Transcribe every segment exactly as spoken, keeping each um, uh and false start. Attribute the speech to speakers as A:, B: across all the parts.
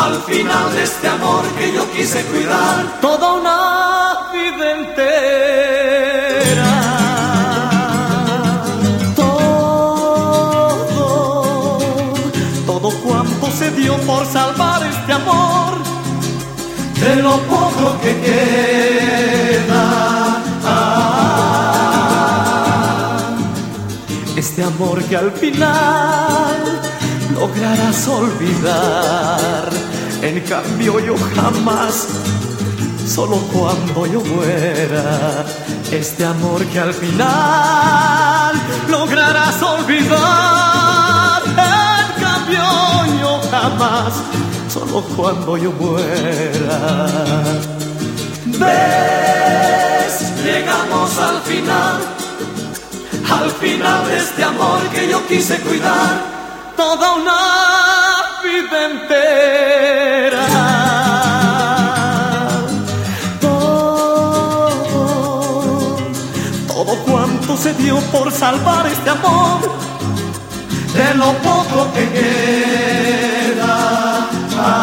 A: al final de este amor que yo quise cuidar
B: toda una vida entera. Todo, todo cuanto se dio por salvar este amor,
A: de lo poco que queda. Ah,
B: este amor que al final lograrás olvidar. En cambio yo jamás, solo cuando yo muera, este amor que al final lograrás olvidar. En cambio yo jamás, solo cuando yo muera.
A: ¿Ves? Llegamos al final, al final de este amor que yo quise cuidar
B: toda una vida entera. Todo, todo cuanto se dio por salvar este amor,
A: de lo poco que queda.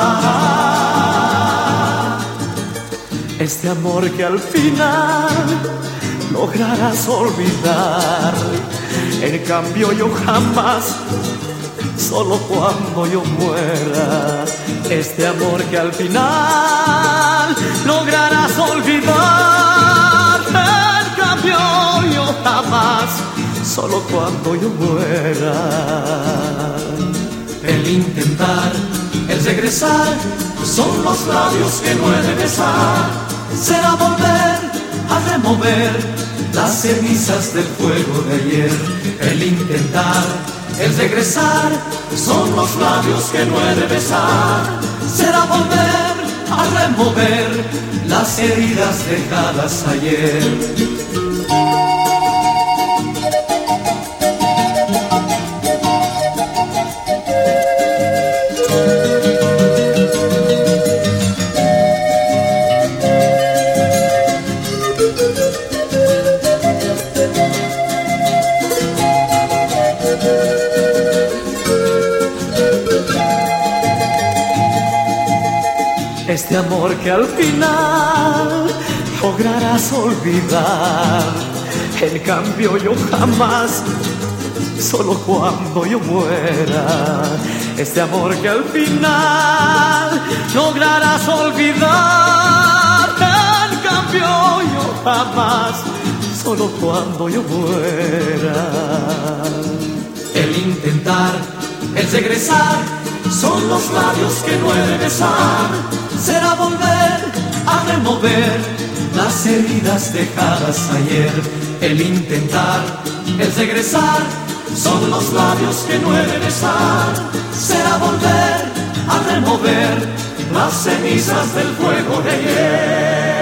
A: Ah,
B: este amor que al final lograrás olvidar. En cambio yo jamás, solo cuando yo muera, este amor que al final lograrás olvidar. En cambio yo jamás, solo cuando yo muera.
A: El intentar, el regresar, son los labios que no he de besar. Será volver a remover las cenizas del fuego de ayer. El intentar, el regresar, son los labios que no he de besar. Será volver a remover las heridas dejadas ayer.
B: Este amor que al final lograrás olvidar. En cambio yo jamás, solo cuando yo muera. Este amor que al final lograrás olvidar. En cambio yo jamás, solo cuando yo muera.
A: El intentar, el regresar, son los labios que no he de besar. Será volver a remover las heridas dejadas ayer. El intentar, el regresar, son los labios que no he de besar. Será volver a remover las cenizas del fuego de ayer.